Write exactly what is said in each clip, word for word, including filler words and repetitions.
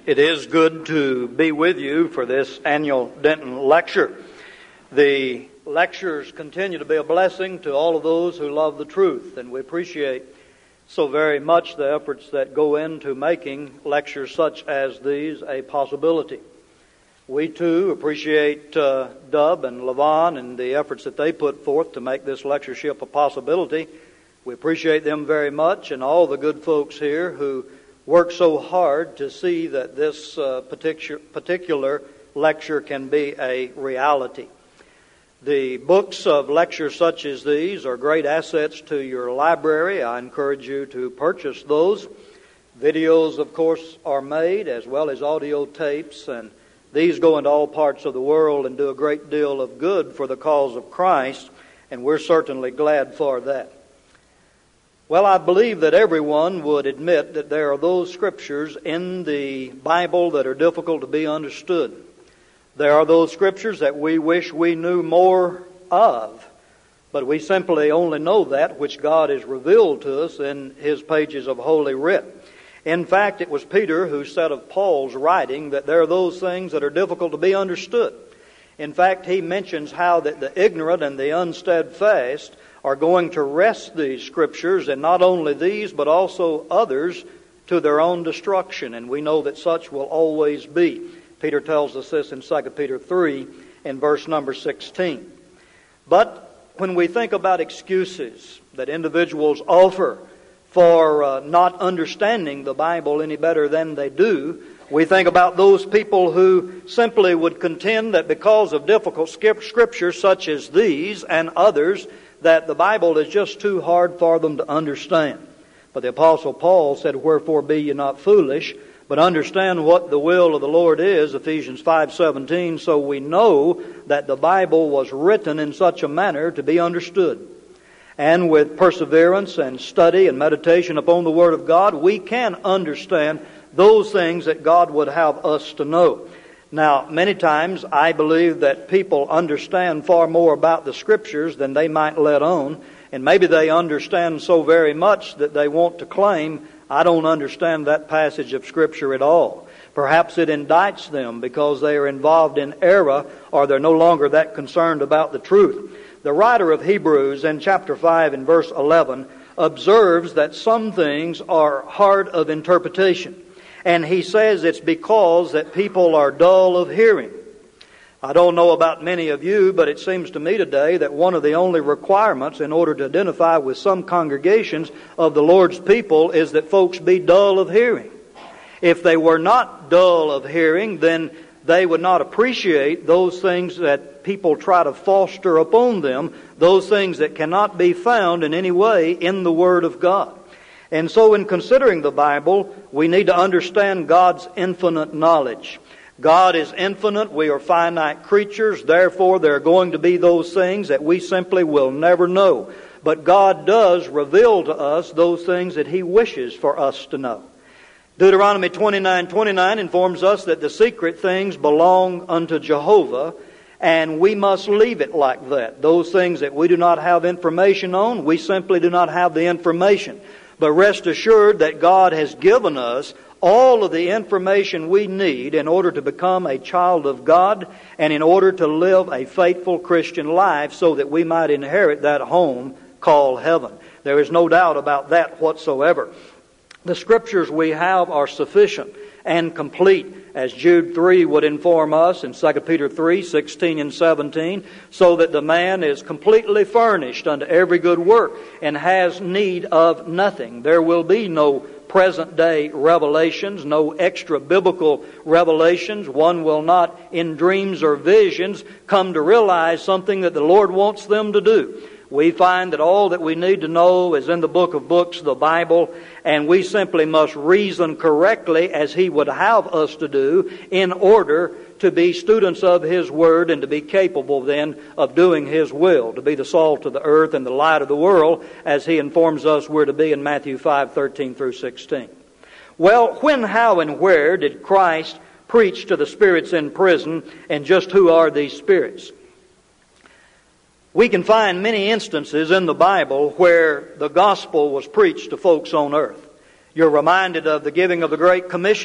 It is good to be with you for this annual Denton lecture. The lectures continue to be a blessing to all of those who love the truth, and we appreciate so very much the efforts that go into making lectures such as these a possibility. We too appreciate uh, Dub and Levon and the efforts that they put forth to make this lectureship a possibility. We appreciate them very much, and all the good folks here who work so hard to see that this uh, particular, particular lecture can be a reality. The books of lectures such as these are great assets to your library. I encourage you to purchase those. Videos, of course, are made as well as audio tapes, and these go into all parts of the world and do a great deal of good for the cause of Christ, and we're certainly glad for that. Well, I believe that everyone would admit that there are those scriptures in the Bible that are difficult to be understood. There are those scriptures that we wish we knew more of, but we simply only know that which God has revealed to us in His pages of Holy Writ. In fact, it was Peter who said of Paul's writing that there are those things that are difficult to be understood. In fact, he mentions how that the ignorant and the unsteadfast are going to wrest these scriptures, and not only these, but also others, to their own destruction. And we know that such will always be. Peter tells us this in Second Peter three in verse number sixteen. But when we think about excuses that individuals offer for uh, not understanding the Bible any better than they do, we think about those people who simply would contend that because of difficult scriptures such as these and others, that the Bible is just too hard for them to understand. But the Apostle Paul said, "Wherefore be ye not foolish, but understand what the will of the Lord is," Ephesians five seventeen. So we know that the Bible was written in such a manner to be understood. And with perseverance and study and meditation upon the Word of God, we can understand those things that God would have us to know. Now, many times I believe that people understand far more about the Scriptures than they might let on. And maybe they understand so very much that they want to claim, "I don't understand that passage of Scripture at all." Perhaps it indicts them because they are involved in error, or they're no longer that concerned about the truth. The writer of Hebrews in chapter five and verse eleven observes that some things are hard of interpretation. And he says it's because that people are dull of hearing. I don't know about many of you, but it seems to me today that one of the only requirements in order to identify with some congregations of the Lord's people is that folks be dull of hearing. If they were not dull of hearing, then they would not appreciate those things that people try to foster upon them, those things that cannot be found in any way in the Word of God. And so in considering the Bible, we need to understand God's infinite knowledge. God is infinite. We are finite creatures. Therefore, there are going to be those things that we simply will never know. But God does reveal to us those things that He wishes for us to know. Deuteronomy twenty-nine twenty-nine informs us that the secret things belong unto Jehovah, and we must leave it like that. Those things that we do not have information on, we simply do not have the information. But rest assured that God has given us all of the information we need in order to become a child of God and in order to live a faithful Christian life so that we might inherit that home called heaven. There is no doubt about that whatsoever. The scriptures we have are sufficient and complete, as Jude three would inform us in Second Peter three sixteen and seventeen, so that the man is completely furnished unto every good work and has need of nothing. There will be no present day revelations, no extra biblical revelations. One will not in dreams or visions come to realize something that the Lord wants them to do. We find that all that we need to know is in the book of books, the Bible, and we simply must reason correctly as He would have us to do in order to be students of His Word and to be capable then of doing His will, to be the salt of the earth and the light of the world, as He informs us we're to be in Matthew five thirteen through sixteen. Well, when, how, and where did Christ preach to the spirits in prison, and just who are these spirits? We can find many instances in the Bible where the gospel was preached to folks on earth. You're reminded of the giving of the Great Commission,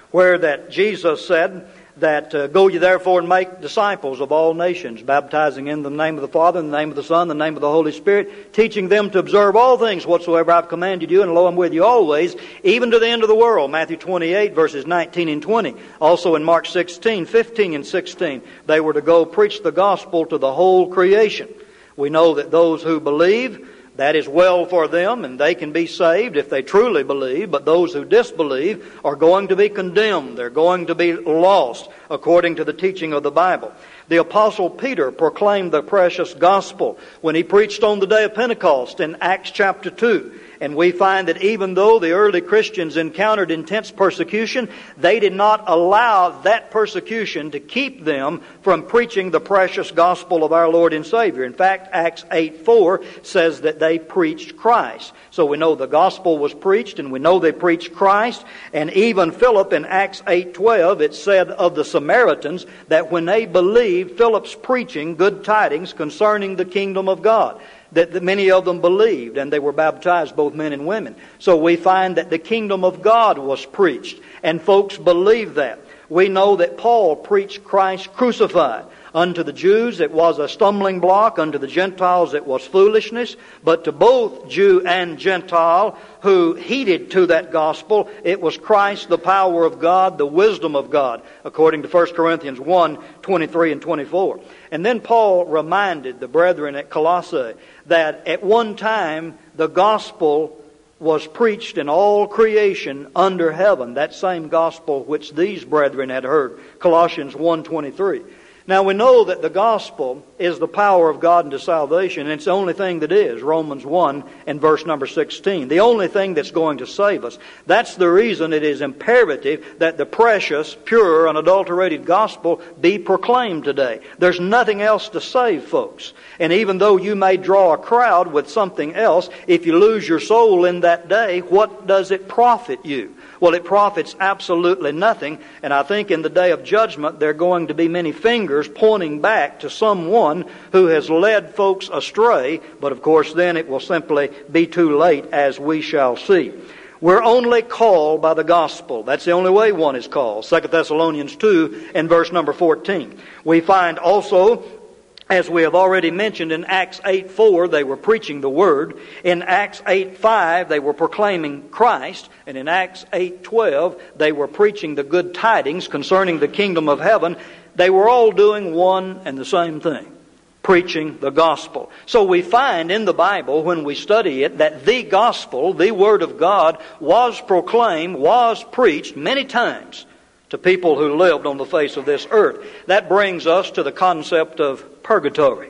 where that Jesus said that, uh, go ye therefore and make disciples of all nations, baptizing in the name of the Father, in the name of the Son, in the name of the Holy Spirit, teaching them to observe all things whatsoever I've commanded you, and lo, I'm with you always, even to the end of the world. Matthew twenty-eight, verses nineteen and twenty. Also in Mark sixteen, fifteen and sixteen, they were to go preach the gospel to the whole creation. We know that those who believe, that is well for them, and they can be saved if they truly believe. But those who disbelieve are going to be condemned. They're going to be lost, according to the teaching of the Bible. The Apostle Peter proclaimed the precious gospel when he preached on the day of Pentecost in Acts chapter two. And we find that even though the early Christians encountered intense persecution, they did not allow that persecution to keep them from preaching the precious gospel of our Lord and Savior. In fact, Acts eight four says that they preached Christ. So we know the gospel was preached, and we know they preached Christ. And even Philip in Acts eight twelve, it said of the Samaritans that when they believed Philip's preaching good tidings concerning the kingdom of God, that many of them believed, and they were baptized, both men and women. So we find that the kingdom of God was preached, and folks believed that. We know that Paul preached Christ crucified. Unto the Jews it was a stumbling block, unto the Gentiles it was foolishness, but to both Jew and Gentile who heeded to that gospel, it was Christ, the power of God, the wisdom of God, according to First Corinthians one, twenty-three and twenty-four. And then Paul reminded the brethren at Colossae that at one time the gospel was preached in all creation under heaven, that same gospel which these brethren had heard, Colossians one twenty-three. Now we know that the gospel is the power of God unto salvation, and it's the only thing that is, Romans one and verse number sixteen. The only thing that's going to save us. That's the reason it is imperative that the precious, pure, unadulterated gospel be proclaimed today. There's nothing else to save folks. And even though you may draw a crowd with something else, if you lose your soul in that day, what does it profit you? Well, it profits absolutely nothing, and I think in the day of judgment there are going to be many fingers pointing back to someone who has led folks astray, but of course then it will simply be too late, as we shall see. We're only called by the gospel. That's the only way one is called. Second Thessalonians two and verse number fourteen. We find also, as we have already mentioned, in Acts eight four, they were preaching the Word. In Acts eight five, they were proclaiming Christ. And in Acts eight twelve, they were preaching the good tidings concerning the kingdom of heaven. They were all doing one and the same thing, preaching the gospel. So we find in the Bible, when we study it, that the gospel, the Word of God, was proclaimed, was preached many times to people who lived on the face of this earth. That brings us to the concept of purgatory.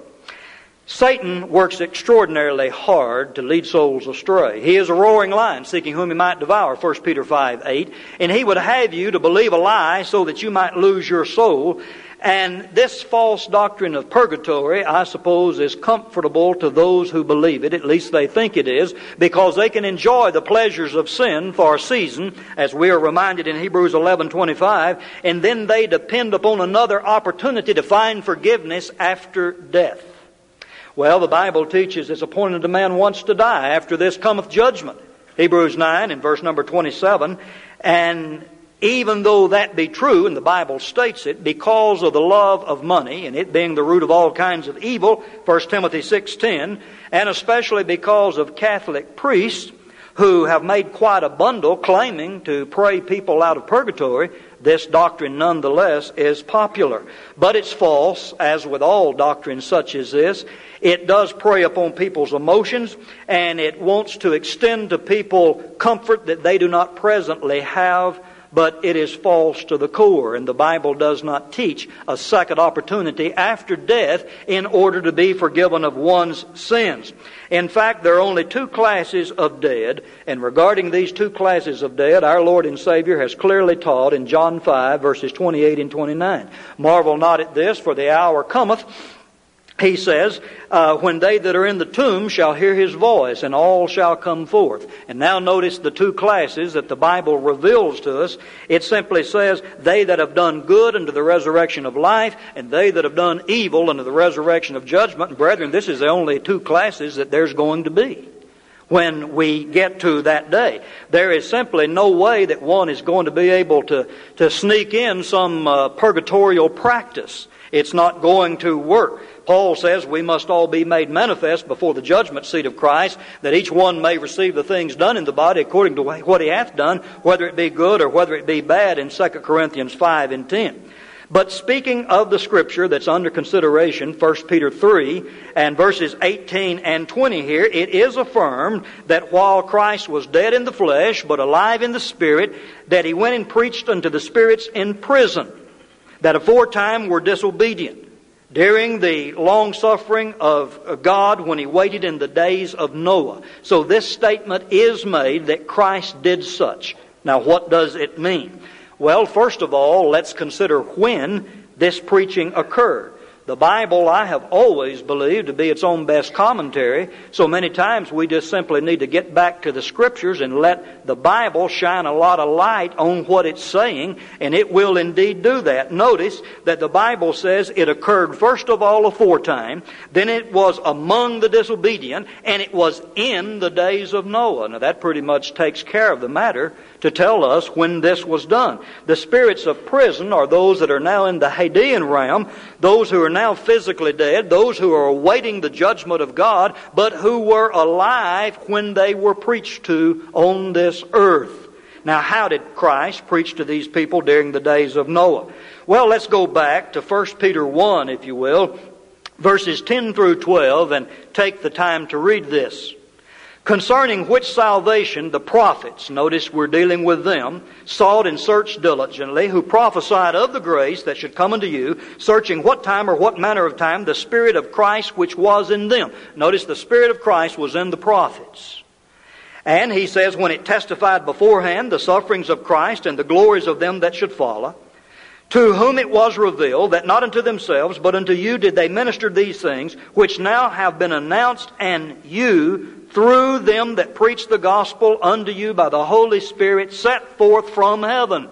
Satan works extraordinarily hard to lead souls astray. He is a roaring lion, seeking whom he might devour, First Peter five eight. And he would have you to believe a lie so that you might lose your soul. And this false doctrine of purgatory, I suppose, is comfortable to those who believe it. At least they think it is, because they can enjoy the pleasures of sin for a season, as we are reminded in Hebrews eleven twenty-five, and then they depend upon another opportunity to find forgiveness after death. Well, the Bible teaches it's appointed a man once to die. After this cometh judgment. Hebrews nine and verse number twenty-seven. And even though that be true, and the Bible states it, because of the love of money, and it being the root of all kinds of evil, First Timothy six ten, and especially because of Catholic priests who have made quite a bundle claiming to pray people out of purgatory, this doctrine nonetheless is popular. But it's false, as with all doctrines such as this. It does prey upon people's emotions, and it wants to extend to people comfort that they do not presently have, but it is false to the core, and the Bible does not teach a second opportunity after death in order to be forgiven of one's sins. In fact, there are only two classes of dead, and regarding these two classes of dead, our Lord and Savior has clearly taught in John five, verses twenty-eight and twenty-nine. Marvel not at this, for the hour cometh, he says, uh, when they that are in the tomb shall hear His voice, and all shall come forth. And now notice the two classes that the Bible reveals to us. It simply says, they that have done good unto the resurrection of life, and they that have done evil unto the resurrection of judgment. And brethren, this is the only two classes that there's going to be. when we get to that day. There is simply no way that one is going to be able to, to sneak in some uh, purgatorial practice. It's not going to work. Paul says we must all be made manifest before the judgment seat of Christ, that each one may receive the things done in the body according to what he hath done, whether it be good or whether it be bad, in Second Corinthians five and ten. But speaking of the Scripture that's under consideration, First Peter three and verses eighteen and twenty here, it is affirmed that while Christ was dead in the flesh, but alive in the Spirit, that He went and preached unto the spirits in prison, that aforetime were disobedient, during the long-suffering of God when He waited in the days of Noah. So this statement is made that Christ did such. Now what does it mean? Well, first of all, let's consider when this preaching occurred. The Bible, I have always believed to be its own best commentary, so many times we just simply need to get back to the Scriptures and let the Bible shine a lot of light on what it's saying, and it will indeed do that. Notice that the Bible says it occurred first of all aforetime, then it was among the disobedient, and it was in the days of Noah. Now that pretty much takes care of the matter to tell us when this was done. The spirits of prison are those that are now in the Hadean realm, those who are now physically dead, those who are awaiting the judgment of God, but who were alive when they were preached to on this earth. Now, how did Christ preach to these people during the days of Noah? Well, let's go back to First Peter one, if you will, verses ten through twelve, and take the time to read this. Concerning which salvation the prophets, notice we're dealing with them, sought and searched diligently, who prophesied of the grace that should come unto you, searching what time or what manner of time the Spirit of Christ which was in them. Notice the Spirit of Christ was in the prophets. And he says, when it testified beforehand the sufferings of Christ and the glories of them that should follow, to whom it was revealed that not unto themselves, but unto you did they minister these things, which now have been announced, and you, through them that preach the gospel unto you by the Holy Spirit, set forth from heaven,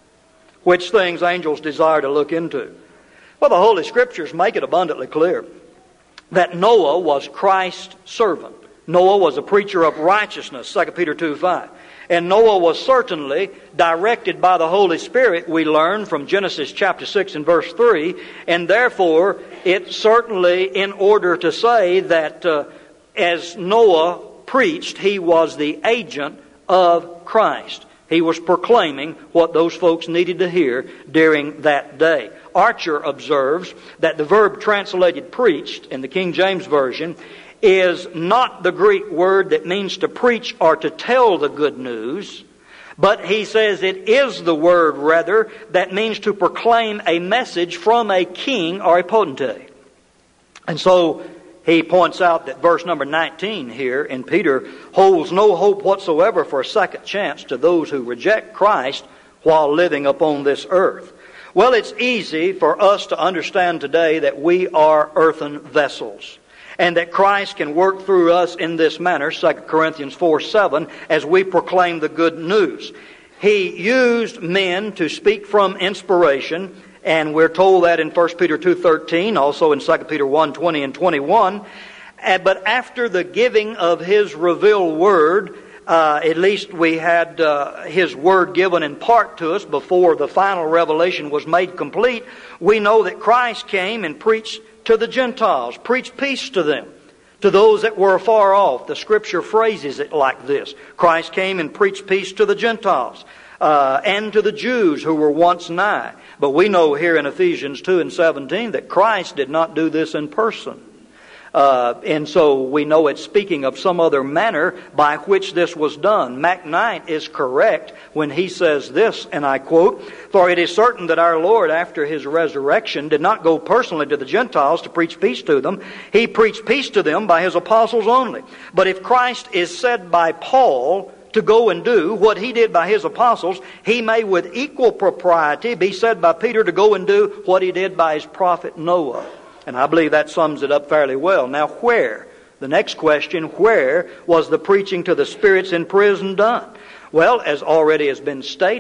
which things angels desire to look into. Well, the Holy Scriptures make it abundantly clear that Noah was Christ's servant. Noah was a preacher of righteousness, Second Peter two five. And Noah was certainly directed by the Holy Spirit, we learn from Genesis chapter six and verse three. And therefore, it's certainly in order to say that uh, as Noah preached, he was the agent of Christ. He was proclaiming what those folks needed to hear during that day. Archer observes that the verb translated preached in the King James Version is not the Greek word that means to preach or to tell the good news, but he says it is the word, rather, that means to proclaim a message from a king or a potentate. And so he points out that verse number nineteen here in Peter holds no hope whatsoever for a second chance to those who reject Christ while living upon this earth. Well, it's easy for us to understand today that we are earthen vessels, and that Christ can work through us in this manner, Second Corinthians four seven, as we proclaim the good news. He used men to speak from inspiration, and we're told that in First Peter two thirteen, also in Second Peter one twenty and twenty-one. But after the giving of His revealed Word, uh, at least we had uh, His Word given in part to us before the final revelation was made complete, we know that Christ came and preached to the Gentiles, preached peace to them, to those that were afar off. The Scripture phrases it like this. Christ came and preached peace to the Gentiles uh, and to the Jews who were once nigh. But we know here in Ephesians two and seventeen that Christ did not do this in person. Uh, and so we know it's speaking of some other manner by which this was done. MacKnight is correct when he says this, and I quote, "For it is certain that our Lord, after His resurrection, did not go personally to the Gentiles to preach peace to them. He preached peace to them by His apostles only. But if Christ is said by Paul to go and do what he did by his apostles, He may with equal propriety be said by Peter to go and do what he did by his prophet Noah." And I believe that sums it up fairly well. Now, where? The next question, where was the preaching to the spirits in prison done? Well, as already has been stated,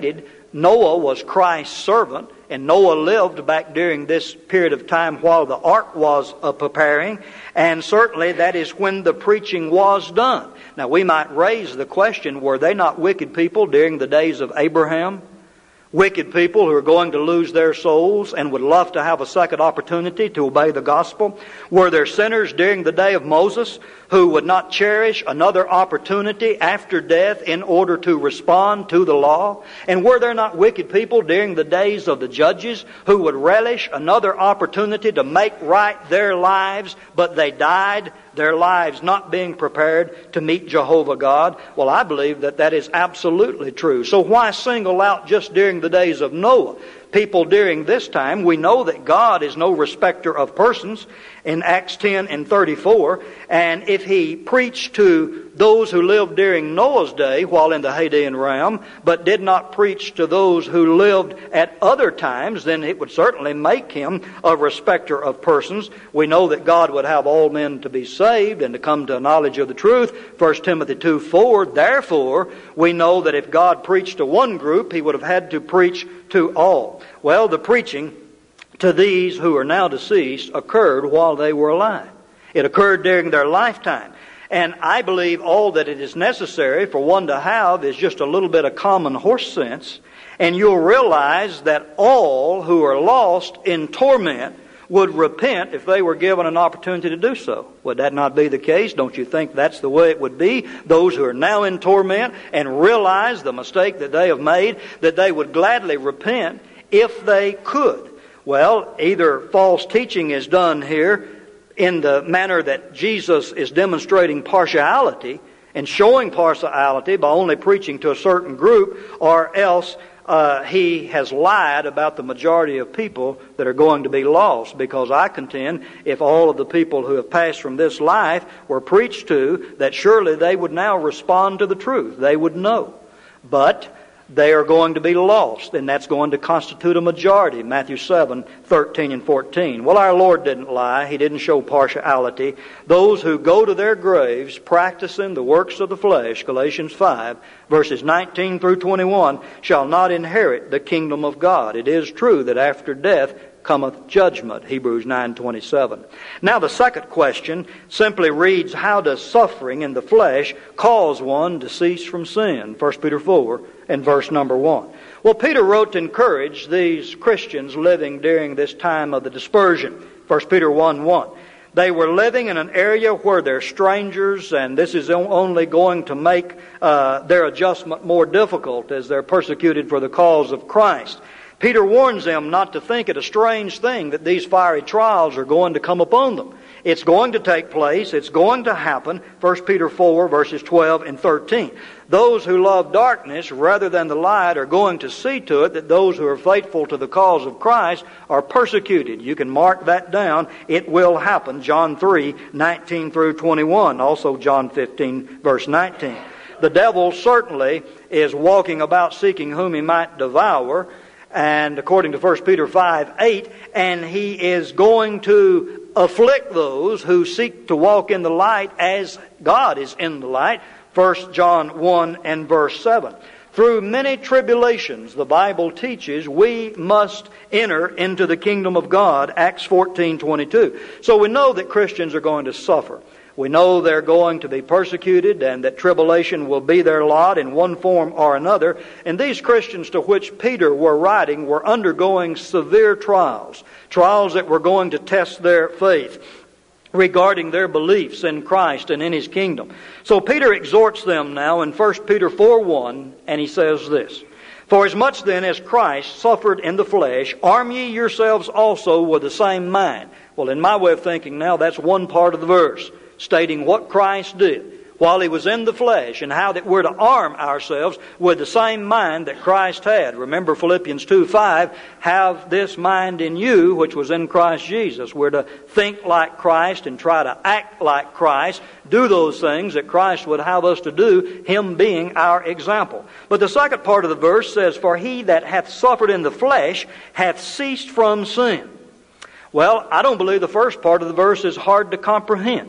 Noah was Christ's servant, and Noah lived back during this period of time while the ark was uh, preparing, and certainly that is when the preaching was done. Now we might raise the question, were they not wicked people during the days of Abraham? Wicked people who are going to lose their souls and would love to have a second opportunity to obey the gospel? Were there sinners during the day of Moses who would not cherish another opportunity after death in order to respond to the law? And were there not wicked people during the days of the judges who would relish another opportunity to make right their lives, but they died, their lives not being prepared to meet Jehovah God? Well, I believe that that is absolutely true. So why single out just during the days of Noah? People during this time, we know that God is no respecter of persons in Acts ten and thirty-four. And if He preached to those who lived during Noah's day while in the Hadean realm, but did not preach to those who lived at other times, then it would certainly make Him a respecter of persons. We know that God would have all men to be saved and to come to a knowledge of the truth. First Timothy two four. Therefore, we know that if God preached to one group, He would have had to preach to all. Well, the preaching to these who are now deceased occurred while they were alive. It occurred during their lifetime. And I believe all that it is necessary for one to have is just a little bit of common horse sense. And you'll realize that all who are lost in torment would repent if they were given an opportunity to do so. Would that not be the case? Don't you think that's the way it would be? Those who are now in torment and realize the mistake that they have made, that they would gladly repent if they could. Well, either false teaching is done here in the manner that Jesus is demonstrating partiality and showing partiality by only preaching to a certain group, or else Uh, he has lied about the majority of people that are going to be lost. Because I contend, if all of the people who have passed from this life were preached to, that surely they would now respond to the truth. They would know. But they are going to be lost, and that's going to constitute a majority. Matthew seven, thirteen and fourteen. Well, our Lord didn't lie. He didn't show partiality. Those who go to their graves practicing the works of the flesh, Galatians five, verses nineteen through twenty-one, shall not inherit the kingdom of God. It is true that after death cometh judgment, Hebrews nine twenty-seven. Now the second question simply reads, how does suffering in the flesh cause one to cease from sin? First Peter four and verse number one. Well, Peter wrote to encourage these Christians living during this time of the dispersion. First Peter one one. They were living in an area where they're strangers, and this is only going to make uh, their adjustment more difficult as they're persecuted for the cause of Christ. Peter warns them not to think it a strange thing that these fiery trials are going to come upon them. It's going to take place. It's going to happen. First Peter four, verses twelve and thirteen. Those who love darkness rather than the light are going to see to it that those who are faithful to the cause of Christ are persecuted. You can mark that down. It will happen. John three, nineteen through twenty-one. Also John fifteen, verse nineteen. The devil certainly is walking about seeking whom he might devour. And according to First Peter five, eight, and he is going to afflict those who seek to walk in the light as God is in the light. First John one and verse seven. Through many tribulations, the Bible teaches, we must enter into the kingdom of God. Acts fourteen twenty-two. So we know that Christians are going to suffer. We know they're going to be persecuted and that tribulation will be their lot in one form or another. And these Christians to which Peter were writing were undergoing severe trials. Trials that were going to test their faith regarding their beliefs in Christ and in His kingdom. So Peter exhorts them now in First Peter four one, and he says this. For as much then as Christ suffered in the flesh, arm ye yourselves also with the same mind. Well, in my way of thinking now, that's one part of the verse, stating what Christ did while He was in the flesh and how that we're to arm ourselves with the same mind that Christ had. Remember Philippians two five, have this mind in you which was in Christ Jesus. We're to think like Christ and try to act like Christ, do those things that Christ would have us to do, Him being our example. But the second part of the verse says, for he that hath suffered in the flesh hath ceased from sin. Well, I don't believe the first part of the verse is hard to comprehend.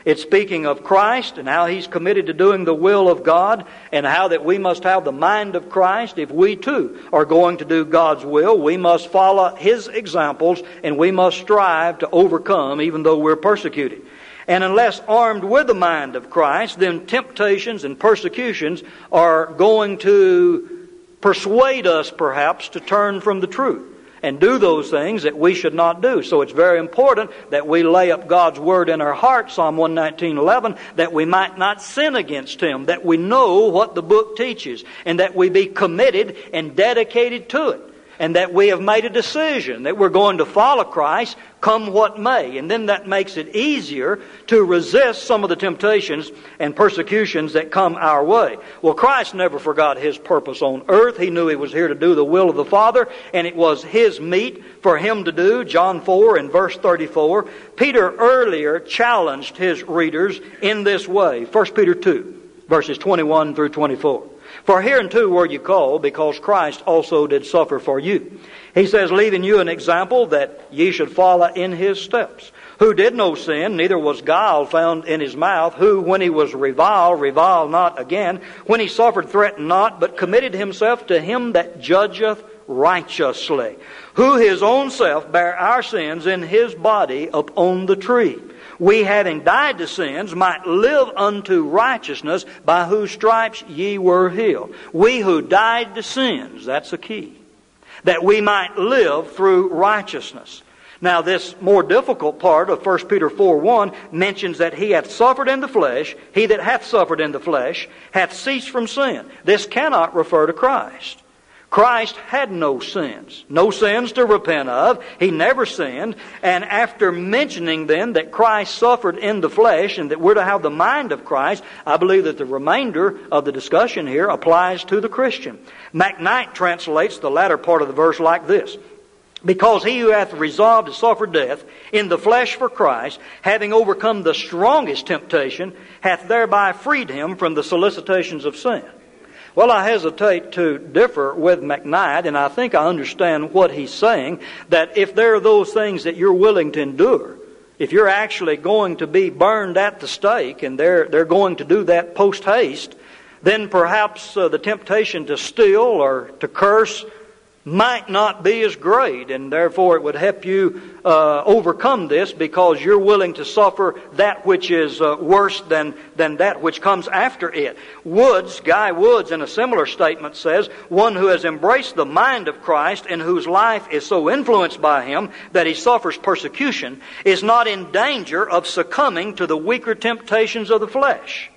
It's speaking of Christ and how He's committed to doing the will of God, and how that we must have the mind of Christ. If we too are going to do God's will, we must follow His examples, and we must strive to overcome even though we're persecuted. And unless armed with the mind of Christ, then temptations and persecutions are going to persuade us perhaps to turn from the truth and do those things that we should not do. So it's very important that we lay up God's Word in our heart, Psalm one nineteen eleven, that we might not sin against Him, that we know what the book teaches, and that we be committed and dedicated to it, and that we have made a decision that we're going to follow Christ come what may. And then that makes it easier to resist some of the temptations and persecutions that come our way. Well, Christ never forgot His purpose on earth. He knew He was here to do the will of the Father, and it was His meat for Him to do. John four and verse thirty-four. Peter earlier challenged his readers in this way. First Peter two, verses twenty-one through twenty-four. For hereunto were you called, because Christ also did suffer for you. He says, leaving you an example that ye should follow in His steps. Who did no sin, neither was guile found in His mouth. Who, when He was reviled, reviled not again. When He suffered, threatened not, but committed Himself to Him that judgeth righteously. Who His own self bare our sins in His body upon the tree. We, having died to sins, might live unto righteousness, by whose stripes ye were healed. We who died to sins, that's the key. That we might live through righteousness. Now this more difficult part of First Peter four one mentions that He hath suffered in the flesh, he that hath suffered in the flesh hath ceased from sin. This cannot refer to Christ. Christ had no sins, no sins to repent of. He never sinned. And after mentioning then that Christ suffered in the flesh and that we're to have the mind of Christ, I believe that the remainder of the discussion here applies to the Christian. McKnight translates the latter part of the verse like this. Because he who hath resolved to suffer death in the flesh for Christ, having overcome the strongest temptation, hath thereby freed him from the solicitations of sin. Well, I hesitate to differ with McKnight, and I think I understand what he's saying, that if there are those things that you're willing to endure, if you're actually going to be burned at the stake, and they're, they're going to do that post-haste, then perhaps uh, the temptation to steal or to curse might not be as great, and therefore it would help you uh, overcome this because you're willing to suffer that which is uh, worse than, than that which comes after it. Woods, Guy Woods, in a similar statement says, one who has embraced the mind of Christ and whose life is so influenced by Him that he suffers persecution is not in danger of succumbing to the weaker temptations of the flesh.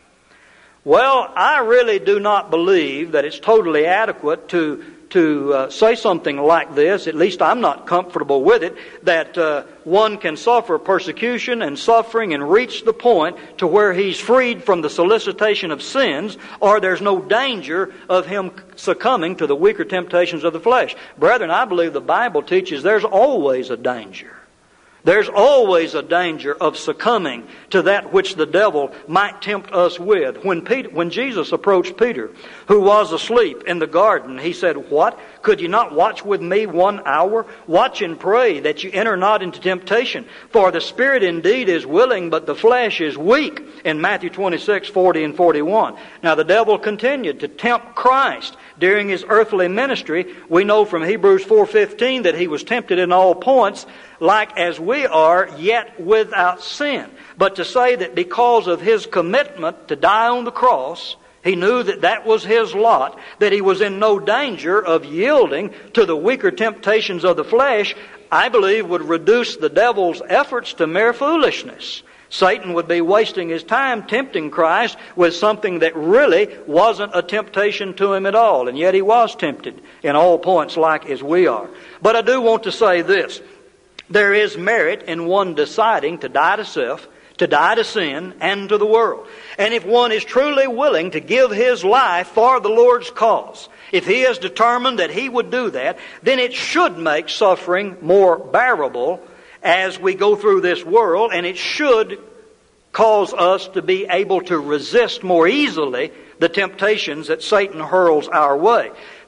Well, I really do not believe that it's totally adequate to to uh, say something like this. At least I'm not comfortable with it, that uh, one can suffer persecution and suffering and reach the point to where he's freed from the solicitation of sins, or there's no danger of him succumbing to the weaker temptations of the flesh. Brethren, I believe the Bible teaches there's always a danger. There's always a danger of succumbing to that which the devil might tempt us with. When Peter, when Jesus approached Peter, who was asleep in the garden, He said, "What? Could you not watch with me one hour? Watch and pray that you enter not into temptation. For the spirit indeed is willing, but the flesh is weak." In Matthew twenty-six, forty and forty-one. Now the devil continued to tempt Christ during His earthly ministry. We know from Hebrews four fifteen that He was tempted in all points, like as we are, yet without sin. But to say that because of His commitment to die on the cross, He knew that that was His lot, that He was in no danger of yielding to the weaker temptations of the flesh, I believe would reduce the devil's efforts to mere foolishness. Satan would be wasting his time tempting Christ with something that really wasn't a temptation to Him at all. And yet He was tempted in all points like as we are. But I do want to say this. There is merit in one deciding to die to self, to die to sin, and to the world. And if one is truly willing to give his life for the Lord's cause, if he is determined that he would do that, then it should make suffering more bearable as we go through this world, and it should cause us to be able to resist more easily the temptations that Satan hurls our way.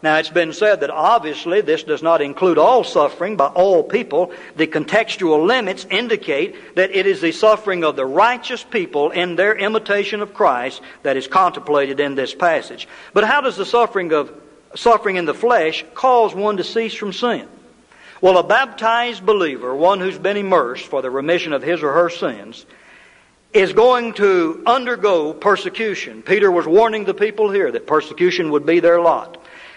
Now, it's been said that obviously this does not include all suffering by all people. The contextual limits indicate that it is the suffering of the righteous people in their imitation of Christ that is contemplated in this passage. But how does the suffering of suffering in the flesh cause one to cease from sin? Well, a baptized believer, one who's been immersed for the remission of his or her sins, is going to undergo persecution. Peter was warning the people here that persecution would be their lot.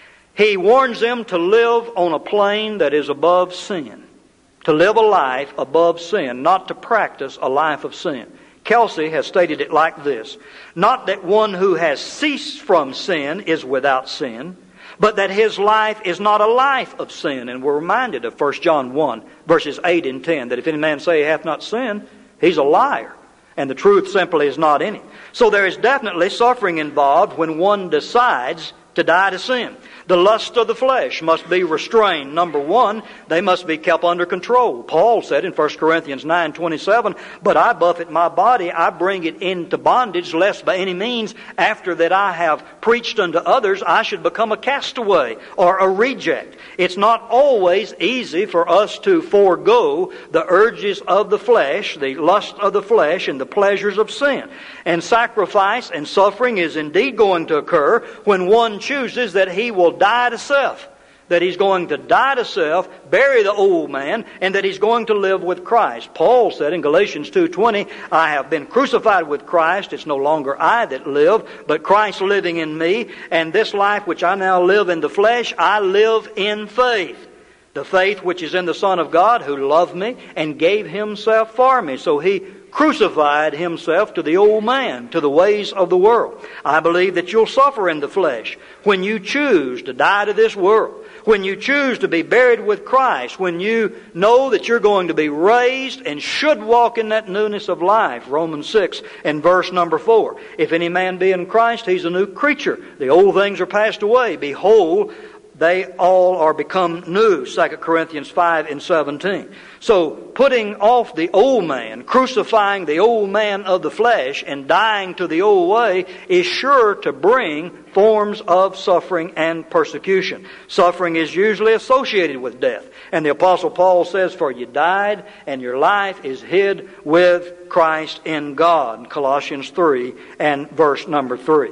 He warns them to live on a plane that is above sin, to live a life above sin, not to practice a life of sin. Kelsey has stated it like this: not that one who has ceased from sin is without sin, but that his life is not a life of sin. And we're reminded of First John one, verses eight and ten, that if any man say he hath not sinned, he's a liar, and the truth simply is not in him. So there is definitely suffering involved when one decides to die to sin. The lust of the flesh must be restrained. Number one, they must be kept under control. Paul said in First Corinthians nine twenty-seven, "But I buffet my body, I bring it into bondage, lest by any means, after that I have preached unto others, I should become a castaway or a reject." It's not always easy for us to forego the urges of the flesh, the lust of the flesh, and the pleasures of sin. And sacrifice and suffering is indeed going to occur when one chooses that he will die to self, that he's going to die to self, bury the old man, and that he's going to live with Christ. Paul said in Galatians two twenty, "I have been crucified with Christ. It's no longer I that live, but Christ living in me. And this life which I now live in the flesh, I live in faith. The faith which is in the Son of God, who loved me and gave himself for me." So he crucified himself to the old man, to the ways of the world. I believe that you'll suffer in the flesh when you choose to die to this world, when you choose to be buried with Christ, when you know that you're going to be raised and should walk in that newness of life. Romans six and verse number four. "If any man be in Christ, he's a new creature. The old things are passed away. Behold, they all are become new." Second Corinthians five and seventeen. So putting off the old man, crucifying the old man of the flesh, and dying to the old way is sure to bring forms of suffering and persecution. Suffering is usually associated with death. And the Apostle Paul says, "For you died, and your life is hid with Christ in God." Colossians three and verse number three.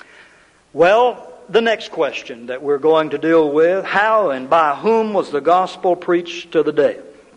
Well, the next question that we're going to deal with: how and by whom was the gospel preached to the dead?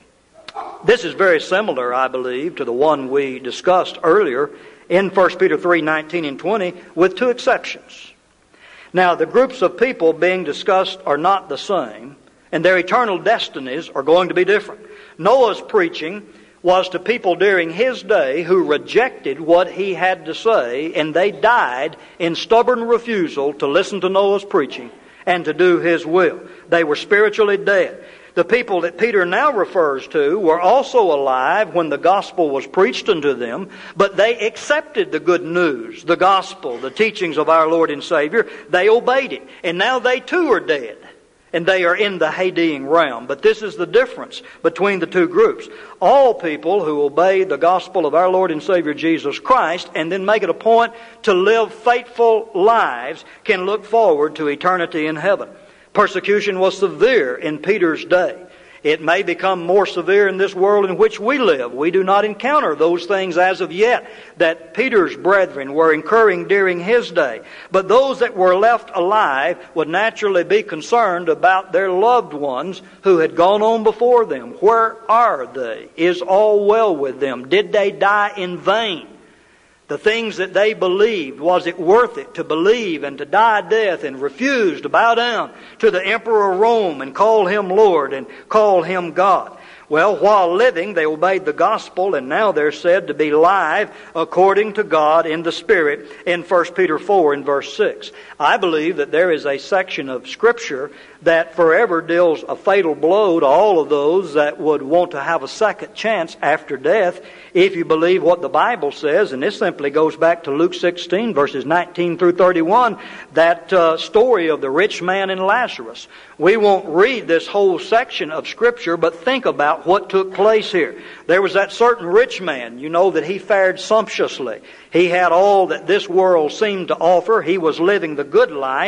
This is very similar, I believe, to the one we discussed earlier in First Peter three nineteen and twenty, with two exceptions. Now, the groups of people being discussed are not the same, and their eternal destinies are going to be different. Noah's preaching was to people during his day who rejected what he had to say, and they died in stubborn refusal to listen to Noah's preaching and to do his will. They were spiritually dead. The people that Peter now refers to were also alive when the gospel was preached unto them, but they accepted the good news, the gospel, the teachings of our Lord and Savior. They obeyed it, and now they too are dead, and they are in the Hadean realm. But this is the difference between the two groups. All people who obey the gospel of our Lord and Savior Jesus Christ and then make it a point to live faithful lives can look forward to eternity in heaven. Persecution was severe in Peter's day. It may become more severe in this world in which we live. We do not encounter those things as of yet that Peter's brethren were incurring during his day. But those that were left alive would naturally be concerned about their loved ones who had gone on before them. Where are they? Is all well with them? Did they die in vain? The things that they believed, was it worth it to believe and to die death and refuse to bow down to the Emperor of Rome and call him Lord and call him God? Well, while living, they obeyed the gospel, and now they're said to be live according to God in the Spirit in First Peter four and verse six. I believe that there is a section of Scripture that forever deals a fatal blow to all of those that would want to have a second chance after death, if you believe what the Bible says. And this simply goes back to Luke sixteen, verses nineteen through thirty-one, that uh, story of the rich man and Lazarus. We won't read this whole section of Scripture, but think about what took place here. There was that certain rich man. You know that he fared sumptuously. He had all that this world seemed to offer. He was living the good life.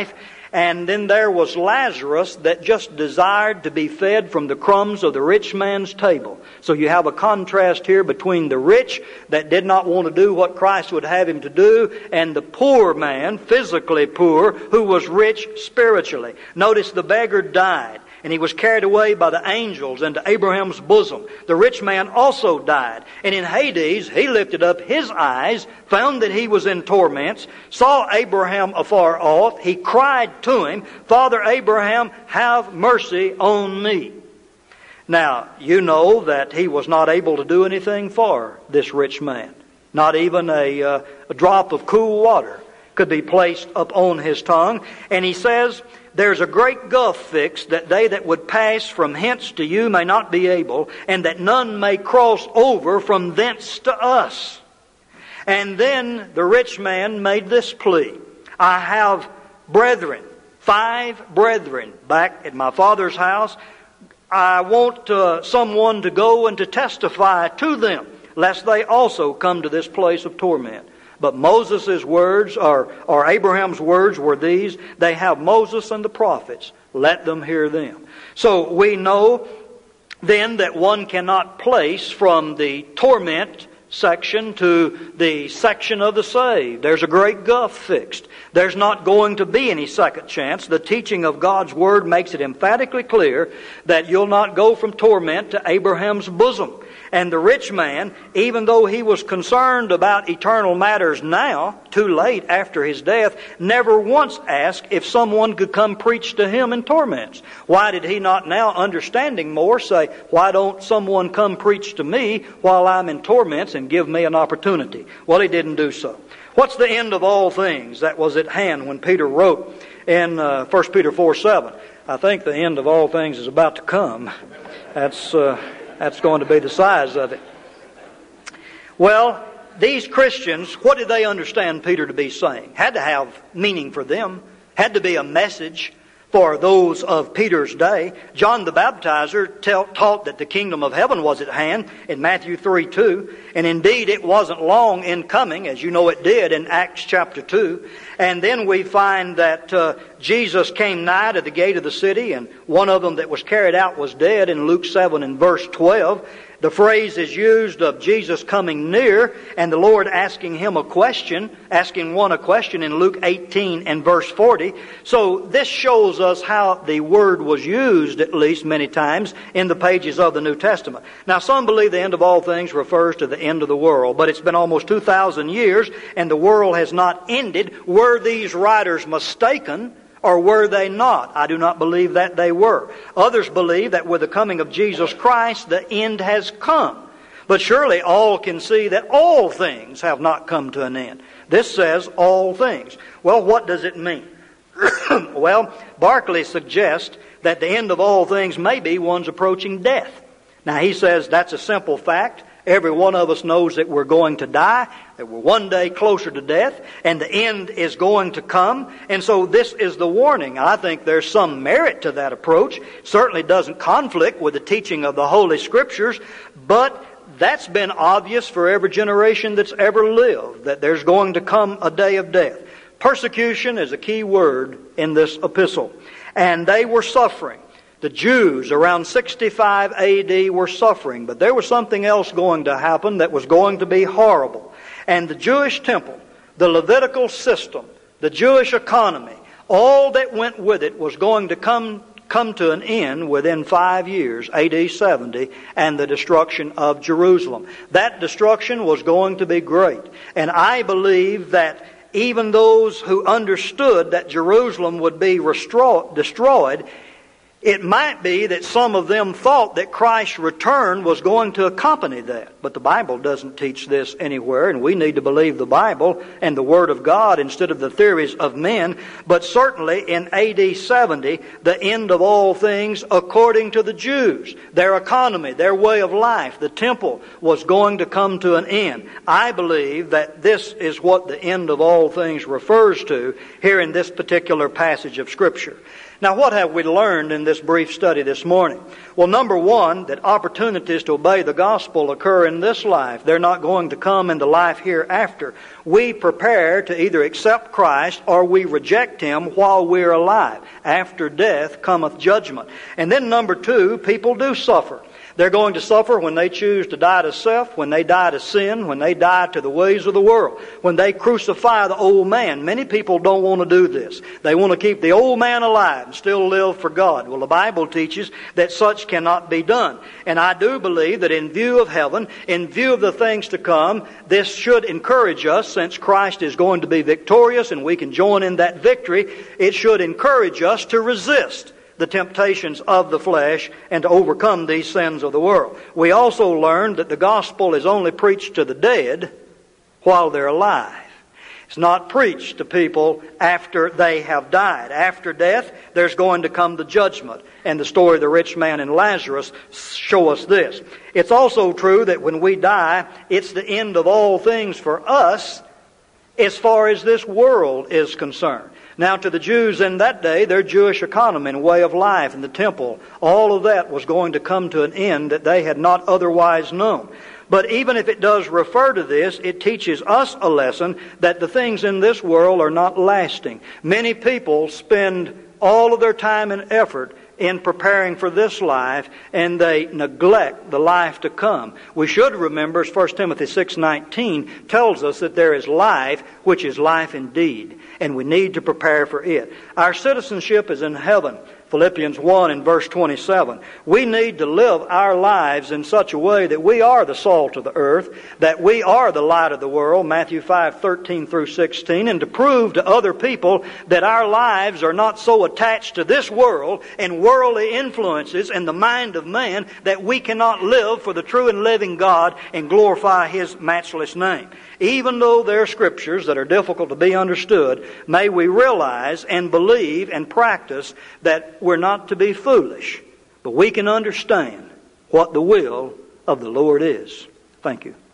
And then there was Lazarus that just desired to be fed from the crumbs of the rich man's table. So you have a contrast here between the rich that did not want to do what Christ would have him to do, and the poor man, physically poor, who was rich spiritually. Notice the beggar died, and he was carried away by the angels into Abraham's bosom. The rich man also died. And in Hades, he lifted up his eyes, found that he was in torments, saw Abraham afar off. He cried to him, "Father Abraham, have mercy on me." Now, you know that he was not able to do anything for this rich man. Not even a, uh, a drop of cool water could be placed upon his tongue. And he says, "There's a great gulf fixed, that they that would pass from hence to you may not be able, and that none may cross over from thence to us." And then the rich man made this plea, "I have brethren, five brethren back at my father's house. I want uh, someone to go and to testify to them, lest they also come to this place of torment." But Moses' words, or, or Abraham's words were these, "They have Moses and the prophets. Let them hear them." So we know then that one cannot place from the torment section to the section of the saved. There's a great gulf fixed. There's not going to be any second chance. The teaching of God's Word makes it emphatically clear that you'll not go from torment to Abraham's bosom. And the rich man, even though he was concerned about eternal matters now, too late after his death, never once asked if someone could come preach to him in torments. Why did he not now, understanding more, say, "Why don't someone come preach to me while I'm in torments and give me an opportunity?" Well, he didn't do so. What's the end of all things that was at hand when Peter wrote in uh, First Peter four seven? I think the end of all things is about to come. That's... Uh, That's going to be the size of it. Well, these Christians, what did they understand Peter to be saying? Had to have meaning for them. Had to be a message for those of Peter's day. John the Baptizer tell, taught that the kingdom of heaven was at hand in Matthew three two. And indeed it wasn't long in coming, as you know it did in Acts chapter two. And then we find that uh, Jesus came nigh to the gate of the city, and one of them that was carried out was dead in Luke seven and verse twelve. The phrase is used of Jesus coming near and the Lord asking him a question, asking one a question in Luke eighteen and verse forty. So this shows us how the word was used, at least many times, in the pages of the New Testament. Now, some believe the end of all things refers to the end of the world, but it's been almost two thousand years and the world has not ended. Were these writers mistaken? Or were they not? I do not believe that they were. Others believe that with the coming of Jesus Christ, the end has come. But surely all can see that all things have not come to an end. This says all things. Well, what does it mean? Well, Barclay suggests that the end of all things may be one's approaching death. Now, he says that's a simple fact. Every one of us knows that we're going to die, that we're one day closer to death, and the end is going to come. And so this is the warning. I think there's some merit to that approach. It certainly doesn't conflict with the teaching of the Holy Scriptures, but that's been obvious for every generation that's ever lived, that there's going to come a day of death. Persecution is a key word in this epistle. And they were suffering. The Jews around sixty-five A D were suffering, but there was something else going to happen that was going to be horrible. And the Jewish temple, the Levitical system, the Jewish economy, all that went with it was going to come come to an end within five years, A D seventy, and the destruction of Jerusalem. That destruction was going to be great. And I believe that even those who understood that Jerusalem would be restro- destroyed, it might be that some of them thought that Christ's return was going to accompany that. But the Bible doesn't teach this anywhere, and we need to believe the Bible and the Word of God instead of the theories of men. But certainly in A D seventy, the end of all things according to the Jews, their economy, their way of life, the temple was going to come to an end. I believe that this is what the end of all things refers to here in this particular passage of Scripture. Now, what have we learned in this brief study this morning? Well, number one, that opportunities to obey the gospel occur in this life. They're not going to come in the life hereafter. We prepare to either accept Christ or we reject Him while we're alive. After death cometh judgment. And then number two, people do suffer. They're going to suffer when they choose to die to self, when they die to sin, when they die to the ways of the world, when they crucify the old man. Many people don't want to do this. They want to keep the old man alive and still live for God. Well, the Bible teaches that such cannot be done. And I do believe that in view of heaven, in view of the things to come, this should encourage us, since Christ is going to be victorious and we can join in that victory, it should encourage us to resist the temptations of the flesh and to overcome these sins of the world. We also learned that the gospel is only preached to the dead while they're alive. It's not preached to people after they have died. After death, there's going to come the judgment. And the story of the rich man and Lazarus show us this. It's also true that when we die, it's the end of all things for us as far as this world is concerned. Now, to the Jews in that day, their Jewish economy and way of life and the temple, all of that was going to come to an end that they had not otherwise known. But even if it does refer to this, it teaches us a lesson that the things in this world are not lasting. Many people spend all of their time and effort in preparing for this life, and they neglect the life to come. We should remember, as First Timothy six nineteen tells us, that there is life, which is life indeed, and we need to prepare for it. Our citizenship is in heaven. Philippians one and verse twenty-seven. We need to live our lives in such a way that we are the salt of the earth, that we are the light of the world, Matthew five thirteen through sixteen, and to prove to other people that our lives are not so attached to this world and worldly influences and the mind of man that we cannot live for the true and living God and glorify His matchless name. Even though there are scriptures that are difficult to be understood, may we realize and believe and practice that we're not to be foolish, but we can understand what the will of the Lord is. Thank you.